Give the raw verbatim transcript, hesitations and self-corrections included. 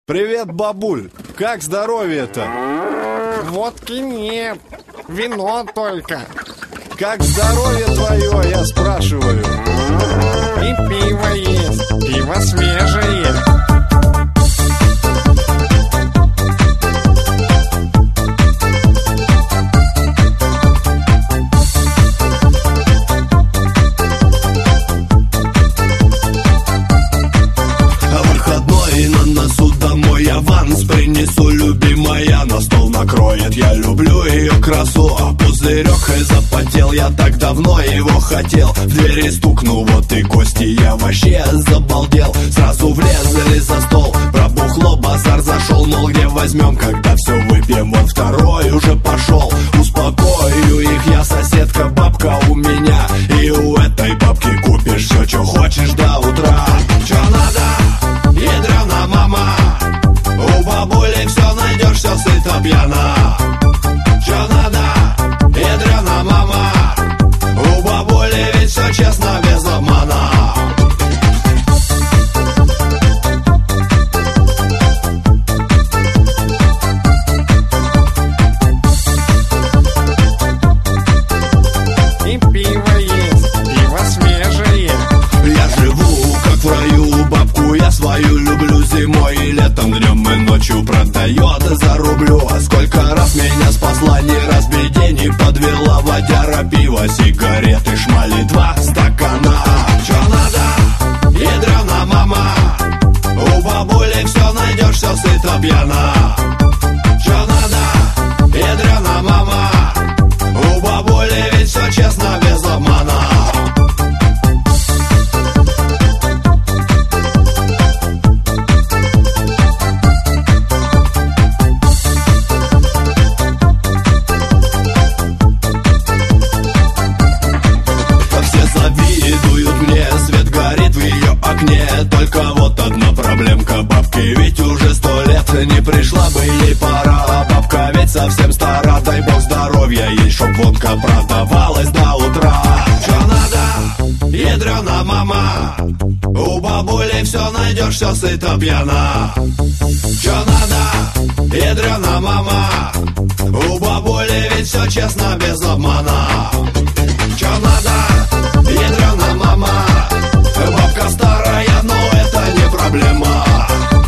Привет, бабуль. Как здоровье-то? Водки нет, вино только. Как здоровье твое, я спрашиваю. И пиво есть, пиво свежее. На носу домой аванс принесу, любимая на стол накроет. Я люблю ее красу, а пузырек и запотел. Я так давно его хотел. В двери стукнул, вот и гости, я вообще забалдел. Сразу влезли за стол, пробухло, базар зашел. Мол, где возьмем, когда все выпьем? Вот второй уже пошел. Успокою их я, соседка, бабка у меня. И у этой бабки купишь все, что хочешь до утра. Че надо? Ядрена мама, у бабули все найдешь, все сыто пьяна. Че надо? Ядрена мама, у бабули ведь все честно, без обмана. И пиво есть, пиво свежее. Я живу как в раю, бабку я свою люблю. Зимой и летом, днем и ночью продает за рублю. А сколько раз меня спасла, ни раз беде не подвела. Водяра, пиво, сигареты, шмали, два стакана. Че надо? Ядрена мама, у бабули все найдешь, все сыто пьяна. Че надо? Ядрена мама, у бабули ведь все честно, без обмана. Только вот одна проблемка бабки, ведь уже сто лет не пришла бы ей пора. Бабка ведь совсем стара, дай бог здоровья ей, чтоб водка продавалась до утра. Че надо? Ядрена мама, у бабули все найдешь, все сыто пьяна. Че надо? Ядрена мама, у бабули ведь все честно, без обмана. Че надо? Ядрена мама, бабка старая, но это не проблема.